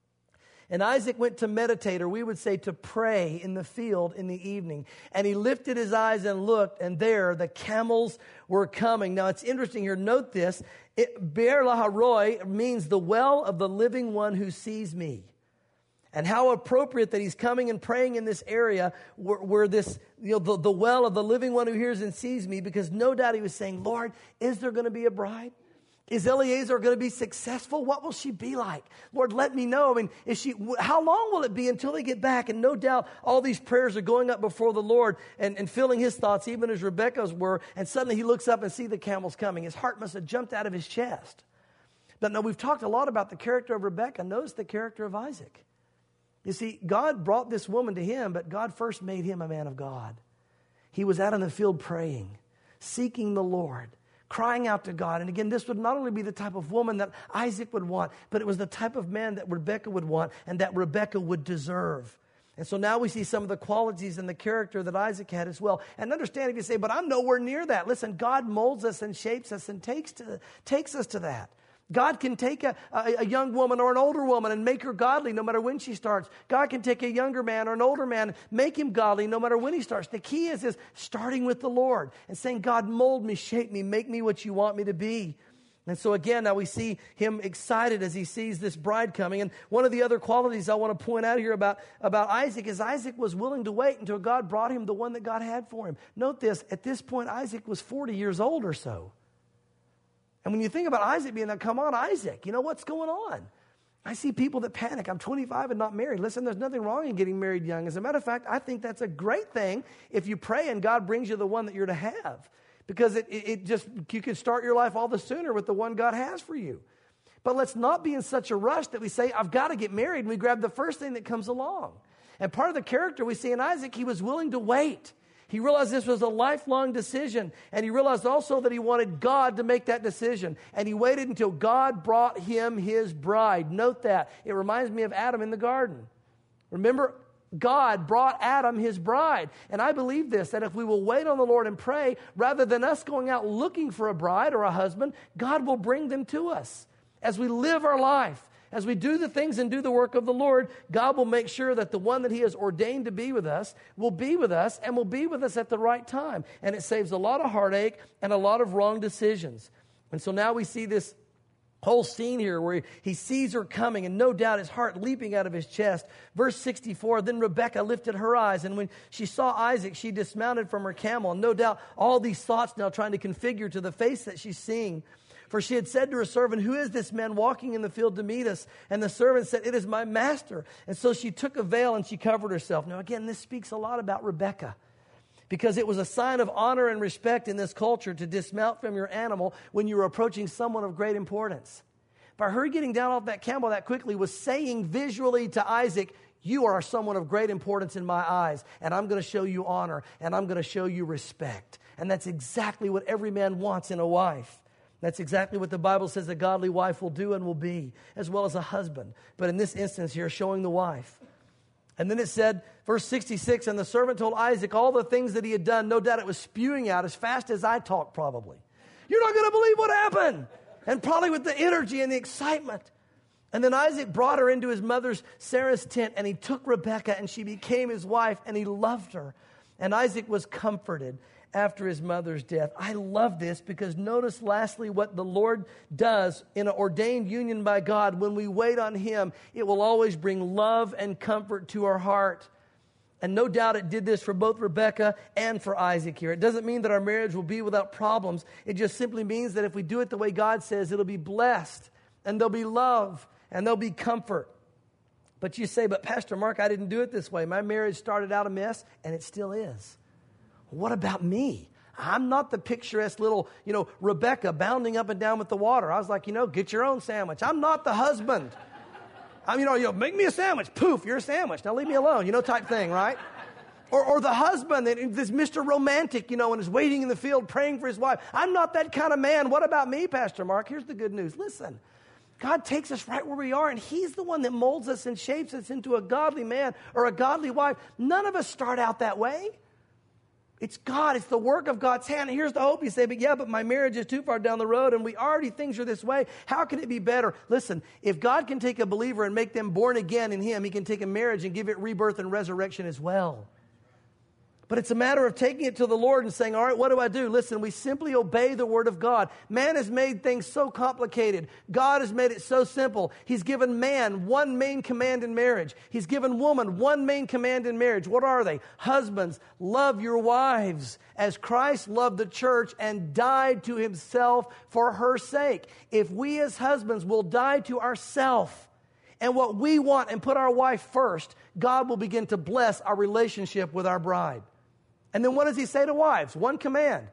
And Isaac went to meditate, or we would say to pray, in the field in the evening. And he lifted his eyes and looked, and there the camels were coming. Now it's interesting here, note this. Beer-lahai-roi means the well of the living one who sees me. And how appropriate that he's coming and praying in this area where, where this, you know, the, the well of the living one who hears and sees me, because no doubt he was saying, Lord, is there going to be a bride? Is Eleazar going to be successful? What will she be like? Lord, let me know. I mean, is she? How long will it be until they get back? And no doubt all these prayers are going up before the Lord and, and filling his thoughts, even as Rebekah's were. And suddenly he looks up and sees the camels coming. His heart must have jumped out of his chest. But now we've talked a lot about the character of Rebekah. Notice the character of Isaac. You see, God brought this woman to him, but God first made him a man of God. He was out in the field praying, seeking the Lord, crying out to God. And again, this would not only be the type of woman that Isaac would want, but it was the type of man that Rebekah would want and that Rebekah would deserve. And so now we see some of the qualities and the character that Isaac had as well. And understand if you say, but I'm nowhere near that. Listen, God molds us and shapes us and takes to, takes us to that. God can take a, a, a young woman or an older woman and make her godly no matter when she starts. God can take a younger man or an older man and make him godly no matter when he starts. The key is, is starting with the Lord and saying, God, mold me, shape me, make me what you want me to be. And so again, now we see him excited as he sees this bride coming. And one of the other qualities I want to point out here about, about Isaac is Isaac was willing to wait until God brought him the one that God had for him. Note this, at this point, Isaac was forty years old or so. And when you think about Isaac being like, come on, Isaac, you know what's going on? I see people that panic. I'm twenty-five and not married. Listen, there's nothing wrong in getting married young. As a matter of fact, I think that's a great thing if you pray and God brings you the one that you're to have. Because it, it, it just, you can start your life all the sooner with the one God has for you. But let's not be in such a rush that we say, I've got to get married, and we grab the first thing that comes along. And part of the character we see in Isaac, he was willing to wait. He realized this was a lifelong decision, and he realized also that he wanted God to make that decision. And he waited until God brought him his bride. Note that. It reminds me of Adam in the garden. Remember, God brought Adam his bride. And I believe this, that if we will wait on the Lord and pray, rather than us going out looking for a bride or a husband, God will bring them to us. As we live our life, as we do the things and do the work of the Lord, God will make sure that the one that he has ordained to be with us will be with us and will be with us at the right time. And it saves a lot of heartache and a lot of wrong decisions. And so now we see this whole scene here where he sees her coming, and no doubt his heart leaping out of his chest. Verse sixty-four, then Rebekah lifted her eyes, and when she saw Isaac, she dismounted from her camel. And no doubt all these thoughts now trying to configure to the face that she's seeing. For she had said to her servant, who is this man walking in the field to meet us? And the servant said, it is my master. And so she took a veil and she covered herself. Now again, this speaks a lot about Rebekah, because it was a sign of honor and respect in this culture to dismount from your animal when you were approaching someone of great importance. by her getting down off that camel that quickly, was saying visually to Isaac, you are someone of great importance in my eyes, and I'm going to show you honor, and I'm going to show you respect. And that's exactly what every man wants in a wife. That's exactly what the Bible says a godly wife will do and will be, as well as a husband. But in this instance here, showing the wife. And then it said, verse sixty-six, and the servant told Isaac all the things that he had done. No doubt it was spewing out as fast as I talk, probably. You're not going to believe what happened. And probably with the energy and the excitement. And then Isaac brought her into his mother's Sarah's tent, and he took Rebekah, and she became his wife, and he loved her. And Isaac was comforted after his mother's death. I love this because notice lastly what the Lord does in an ordained union by God. When we wait on him, it will always bring love and comfort to our heart. And no doubt it did this for both Rebekah and for Isaac here. It doesn't mean that our marriage will be without problems. It just simply means that if we do it the way God says, it'll be blessed, and there'll be love, and there'll be comfort. But you say, but Pastor Mark, I didn't do it this way. My marriage started out a mess, and it still is. What about me? I'm not the picturesque little, you know, Rebecca bounding up and down with the water. I was like, you know, get your own sandwich. I'm not the husband. I'm, you know, you know, make me a sandwich. Poof, you're a sandwich. Now leave me alone, you know, type thing, right? Or, or the husband, this Mister Romantic, you know, and is waiting in the field praying for his wife. I'm not that kind of man. What about me, Pastor Mark? Here's the good news. Listen, God takes us right where we are, and he's the one that molds us and shapes us into a godly man or a godly wife. None of us start out that way. It's God. It's the work of God's hand. And here's the hope. You say, but yeah, but my marriage is too far down the road and we already, things are this way. How can it be better? Listen, if God can take a believer and make them born again in him, he can take a marriage and give it rebirth and resurrection as well. But it's a matter of taking it to the Lord and saying, all right, what do I do? Listen, we simply obey the word of God. Man has made things so complicated. God has made it so simple. He's given man one main command in marriage. He's given woman one main command in marriage. What are they? Husbands, love your wives as Christ loved the church and died to himself for her sake. If we as husbands will die to ourselves and what we want and put our wife first, God will begin to bless our relationship with our bride. And then what does he say to wives? One command.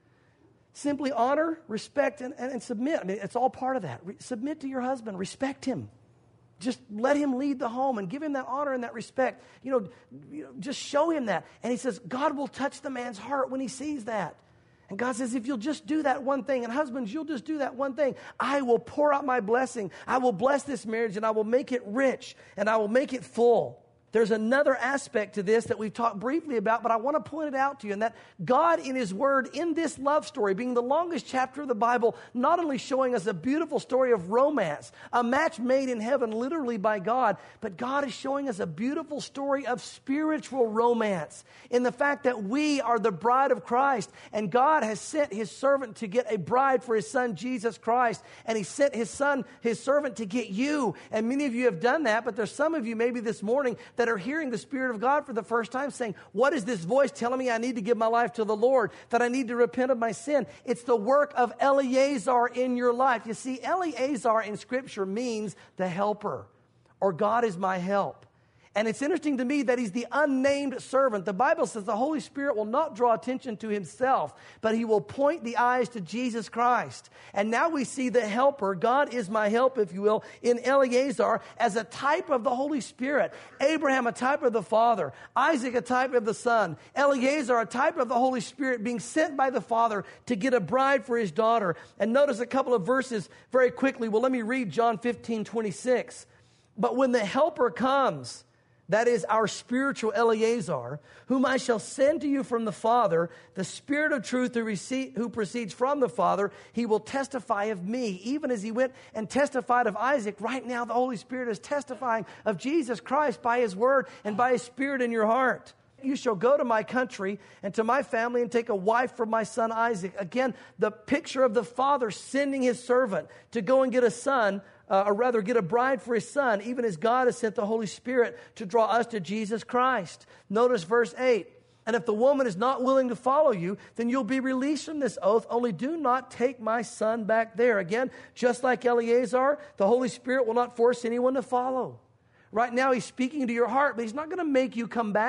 Simply honor, respect, and, and, and submit. I mean, it's all part of that. Re- submit to your husband. Respect him. Just let him lead the home and give him that honor and that respect. You know, you know, just show him that. And he says, God will touch the man's heart when he sees that. And God says, if you'll just do that one thing, and husbands, you'll just do that one thing, I will pour out my blessing. I will bless this marriage, and I will make it rich, and I will make it full. There's another aspect to this that we've talked briefly about, but I want to point it out to you, and that God in his word, in this love story, being the longest chapter of the Bible, not only showing us a beautiful story of romance, a match made in heaven literally by God, but God is showing us a beautiful story of spiritual romance in the fact that we are the bride of Christ, and God has sent his servant to get a bride for his son, Jesus Christ, and he sent his son, his servant, to get you. And many of you have done that, but there's some of you maybe this morning that are hearing the Spirit of God for the first time saying, what is this voice telling me I need to give my life to the Lord, that I need to repent of my sin? It's the work of Eleazar in your life. You see, Eleazar in Scripture means the helper, or God is my help. And it's interesting to me that he's the unnamed servant. The Bible says the Holy Spirit will not draw attention to himself, but he will point the eyes to Jesus Christ. And now we see the helper, God is my help, if you will, in Eleazar as a type of the Holy Spirit. Abraham, a type of the Father. Isaac, a type of the Son. Eleazar, a type of the Holy Spirit being sent by the Father to get a bride for his daughter. And notice a couple of verses very quickly. Well, let me read John fifteen twenty-six. But when the helper comes, that is our spiritual Eleazar, whom I shall send to you from the Father, the Spirit of truth who, receive, who proceeds from the Father, he will testify of me. Even as he went and testified of Isaac, right now the Holy Spirit is testifying of Jesus Christ by his word and by his Spirit in your heart. You shall go to my country and to my family and take a wife for my son Isaac. Again, the picture of the Father sending his servant to go and get a son, Uh, or rather get a bride for his son, even as God has sent the Holy Spirit to draw us to Jesus Christ. Notice verse eight. And if the woman is not willing to follow you, then you'll be released from this oath. Only do not take my son back there. Again, just like Eleazar, the Holy Spirit will not force anyone to follow. Right now, he's speaking to your heart, but he's not going to make you come back.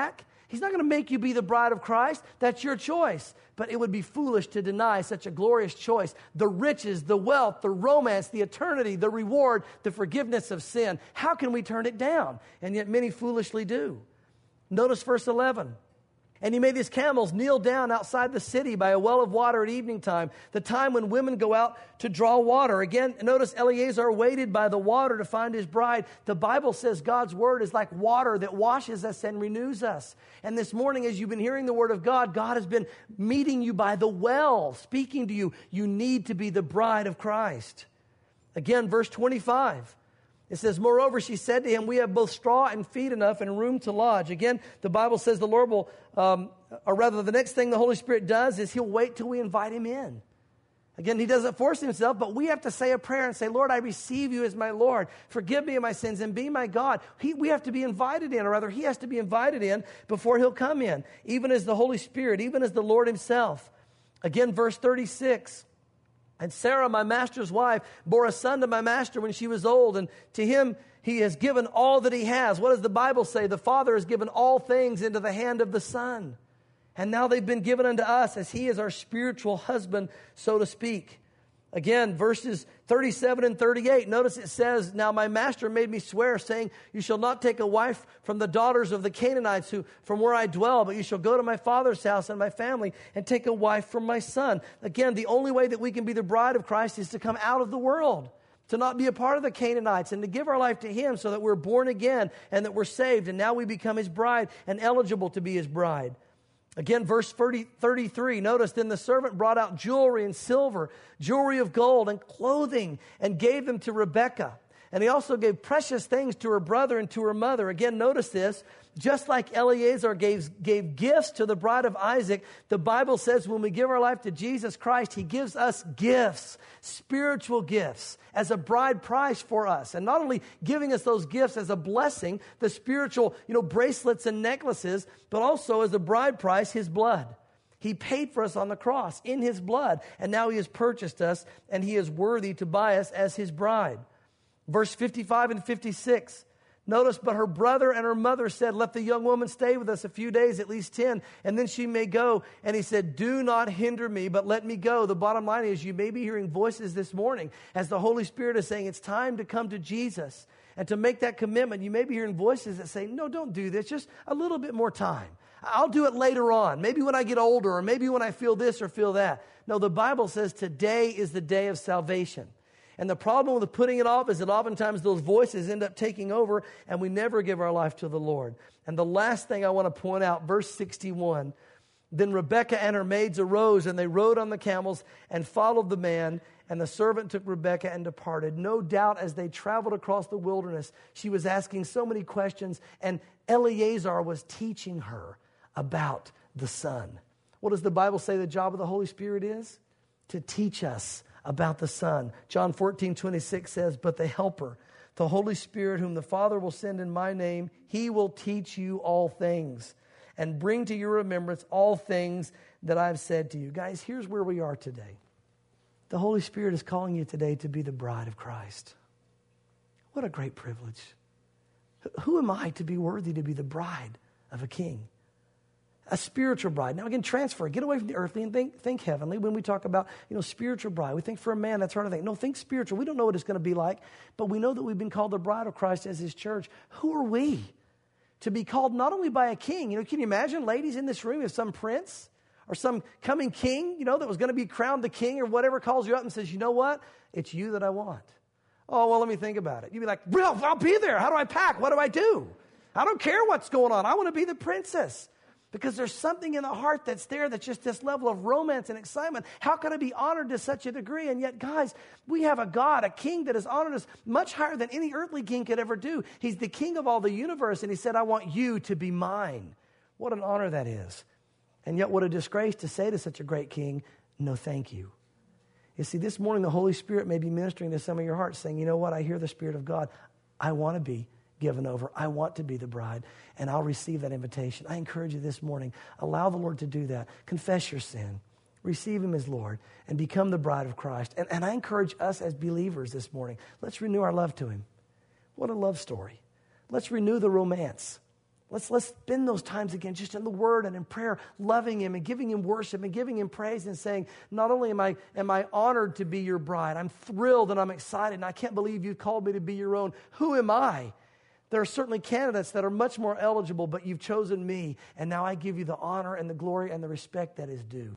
He's not going to make you be the bride of Christ. That's your choice. But it would be foolish to deny such a glorious choice. The riches, the wealth, the romance, the eternity, the reward, the forgiveness of sin. How can we turn it down? And yet many foolishly do. Notice verse eleven. And he made his camels kneel down outside the city by a well of water at evening time, the time when women go out to draw water. Again, notice Eleazar waited by the water to find his bride. The Bible says God's word is like water that washes us and renews us. And this morning, as you've been hearing the word of God, God has been meeting you by the well, speaking to you. You need to be the bride of Christ. Again, verse twenty-five. It says, moreover, she said to him, we have both straw and feed enough and room to lodge. Again, the Bible says the Lord will, um, or rather the next thing the Holy Spirit does is he'll wait till we invite him in. Again, he doesn't force himself, but we have to say a prayer and say, Lord, I receive you as my Lord. Forgive me of my sins and be my God. He, we have to be invited in, or rather he has to be invited in before he'll come in, even as the Holy Spirit, even as the Lord himself. Again, verse thirty-six. And Sarah, my master's wife, bore a son to my master when she was old, and to him he has given all that he has. What does the Bible say? The Father has given all things into the hand of the Son. And now they've been given unto us as he is our spiritual husband, so to speak. Again, verses thirty-seven and thirty-eight, notice it says, now my master made me swear, saying, you shall not take a wife from the daughters of the Canaanites who from where I dwell, but you shall go to my father's house and my family and take a wife from my son. Again, the only way that we can be the bride of Christ is to come out of the world, to not be a part of the Canaanites, and to give our life to him so that we're born again and that we're saved, and now we become his bride and eligible to be his bride. Again, verse thirty-three, notice, then the servant brought out jewelry and silver, jewelry of gold and clothing, and gave them to Rebekah. And he also gave precious things to her brother and to her mother. Again, notice this. Just like Eleazar gave, gave gifts to the bride of Isaac, the Bible says when we give our life to Jesus Christ, he gives us gifts, spiritual gifts, as a bride price for us. And not only giving us those gifts as a blessing, the spiritual, you know, bracelets and necklaces, but also as a bride price, his blood. He paid for us on the cross in his blood, and now he has purchased us, and he is worthy to buy us as his bride. Verse fifty-five and fifty-six. Notice, but her brother and her mother said, let the young woman stay with us a few days, at least ten, and then she may go. And he said, do not hinder me, but let me go. The bottom line is you may be hearing voices this morning as the Holy Spirit is saying it's time to come to Jesus and to make that commitment. You may be hearing voices that say, no, don't do this, just a little bit more time. I'll do it later on, maybe when I get older, or maybe when I feel this or feel that. No, the Bible says today is the day of salvation. And the problem with putting it off is that oftentimes those voices end up taking over and we never give our life to the Lord. And the last thing I want to point out, verse sixty-one, then Rebekah and her maids arose and they rode on the camels and followed the man, and the servant took Rebekah and departed. No doubt as they traveled across the wilderness, she was asking so many questions, and Eleazar was teaching her about the Son. What does the Bible say the job of the Holy Spirit is? To teach us about the Son. John fourteen twenty-six says, but the Helper, the Holy Spirit, whom the Father will send in my name, he will teach you all things and bring to your remembrance all things that I've said to you. Guys, here's where we are today. The Holy Spirit is calling you today to be the bride of Christ. What a great privilege. Who am I to be worthy to be the bride of a king? A spiritual bride. Now again, transfer. Get away from the earthly and think, think heavenly. When we talk about, you know, spiritual bride, we think for a man, that's hard to think. No, think spiritual. We don't know what it's going to be like, but we know that we've been called the bride of Christ as his church. Who are we to be called not only by a king? You know, can you imagine, ladies, in this room, if some prince or some coming king, you know, that was going to be crowned the king or whatever, calls you up and says, you know what? It's you that I want. Oh, well, let me think about it. You'd be like, Ralph, I'll be there. How do I pack? What do I do? I don't care what's going on. I want to be the princess. Because there's something in the heart that's there that's just this level of romance and excitement. How can I be honored to such a degree? And yet, guys, we have a God, a king that has honored us much higher than any earthly king could ever do. He's the king of all the universe, and he said, I want you to be mine. What an honor that is. And yet, what a disgrace to say to such a great king, no thank you. You see, this morning, the Holy Spirit may be ministering to some of your hearts, saying, you know what, I hear the Spirit of God. I want to be given over. I want to be the bride, and I'll receive that invitation. I encourage you this morning, allow the Lord to do that. Confess your sin. Receive him as Lord, and become the bride of Christ. And, and I encourage us as believers this morning, let's renew our love to him. What a love story. Let's renew the romance. Let's, let's spend those times again just in the Word and in prayer, loving Him and giving Him worship and giving Him praise and saying, not only am I, am I honored to be your bride, I'm thrilled and I'm excited and I can't believe you've called me to be your own. Who am I? There are certainly candidates that are much more eligible, but you've chosen me, and now I give you the honor and the glory and the respect that is due.